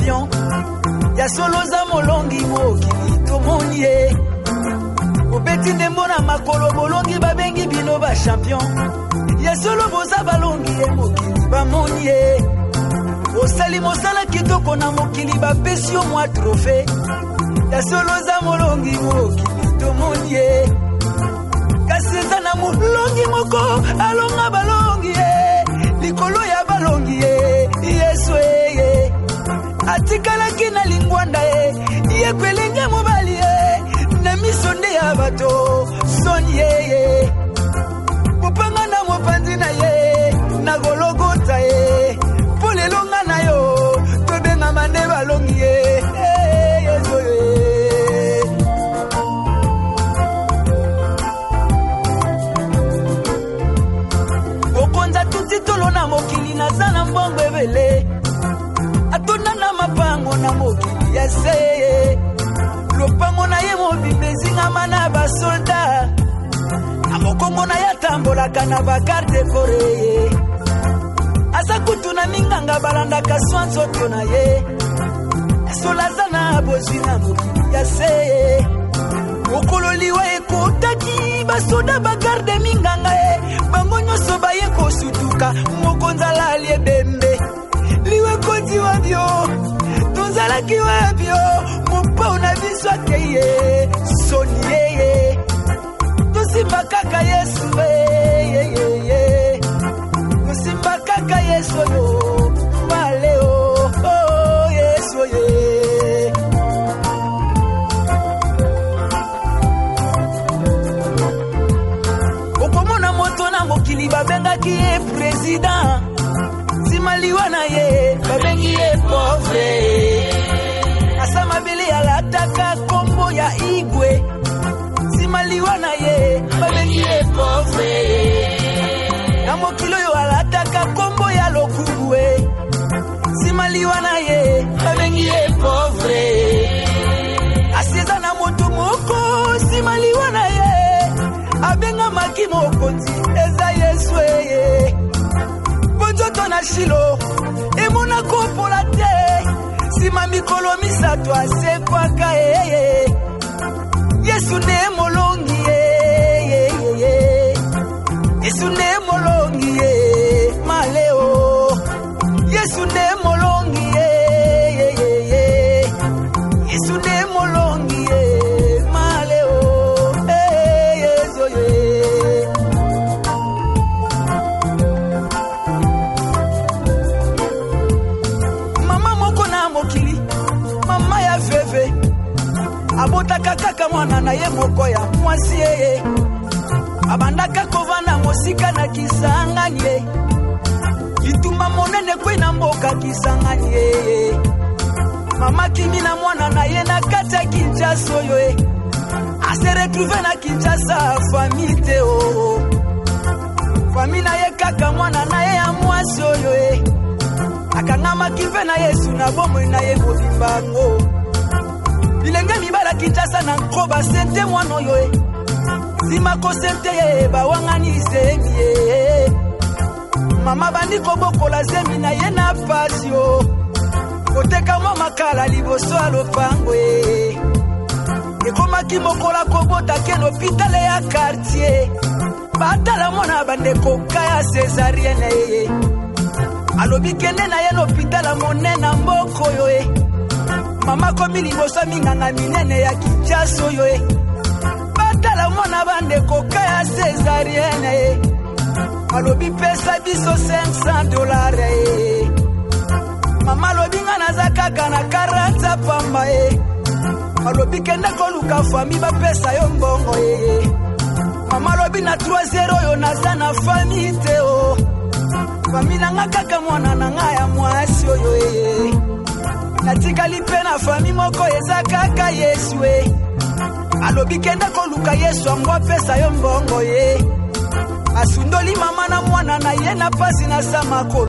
champion. Ya solo za molongi mokili tomoni ye. Obeti ndembo na makolo bolongi babengi bino ba champion. Ya solo boza balongi ye mokili bamoni ye. Osali mosala kitoko na mokili bapesi yo mwa trophée. Ya solo za molongi mokili tomoni ye. Kasi eza na molongi moko alonga balongi ye. Likolo ya balongi ye Yesu ye. Atikalaki na lingwanda ye. Ye kwelenge mobali ye. Na misonde ya bato soni ye. Mopanga na mopanzi na ye. Na gologota ye. Pole longa na yo. Tobenga mande balongi ye. Yesu ye. Okonza tutitolo na mokili na zana mbongo ebele. Atona na mapango na mokili ya seye. Lopango na ye mobimezi nga mana ba soldat. Amokongo na ya tambolaka na ba garde foreye. Asa kutu na minganga balanda kaswan soto na ye. Solaza na bozi na mokili ya seye. Okolo liwa ekotaki basoda ba garde minganga ye. Bango nyoso ba ye kosutuka mokonza la lie bembe. Liwe koti wabyo Tunzala ki wabyo Mupa unabiswa keye Soni ye Tusimba kaka Yesu Tusimba kaka Yesu yo Wale oh Yesu ye Okomona moto na mokili babenga ki ye president Maliwana ye, babengi ye pauvre. Asama bili alataka kombo ya igwe. Si maliwana ye, babengi ye pauvre. Namo kilo yo alataka kombo ya lokubwe. Si maliwana ye, babengi ye pauvre. Asieza na moto moko, si maliwana ye. Abenga maki mokonzi, eza Yesu ye. Bonjoto na shilo Emona kopola te Sima mikolo misato ase kwa ka Yesu ne molongi Yesu ne molongi Maleo Yesu ne molongi Yesu ne molongi Maleo Yesu Abotaka kaka mwana na ye moko ya mwasi ye. Abandaka kovanda mosika na kisangani ye. Ituma monene kwe na mboka kisangani ye. Mama kimi na mwana na ye na kati ya Kinshasa yo ye. Ase retrouve na Kinshasa famille te o. Famille na ye kaka mwana na ye ya mwasi yo ye. Akangama kive na Yesu na bomo na ye mobimbango. Bilenge mibala Kinshasa na nkoba sente mwano yoe. Sima ko sente ye bawangani zemi ye. Mama bandi kobokola zemi na ye na pasio. Koteka mwa makala liboso alopango ye. Ekoma kimokola kobota ken hôpital ya quartier. Batala mwana bande kokaya césarienne ye. Alobi kende na ye hôpital monena mboko yoe. Mama komi liboso minganga minene ya Kinshasa yo Batala mwana bande koka ya césarienne Alobi pesa biso $500 Mama lobi nga nazakaka na 40 pamba Alobi kende koluka fami ba pesa yo mbongo Mama lobi na 3-0 yo naza na fami te o Fami na nga kaka mwana na nga ya mwasi yo Natikali pena fami moko eza kaka Yesu Alobi kenda koluka Yesu angwa pesa yo mbongo Asundoli mama na mwana na ye na pasi na samako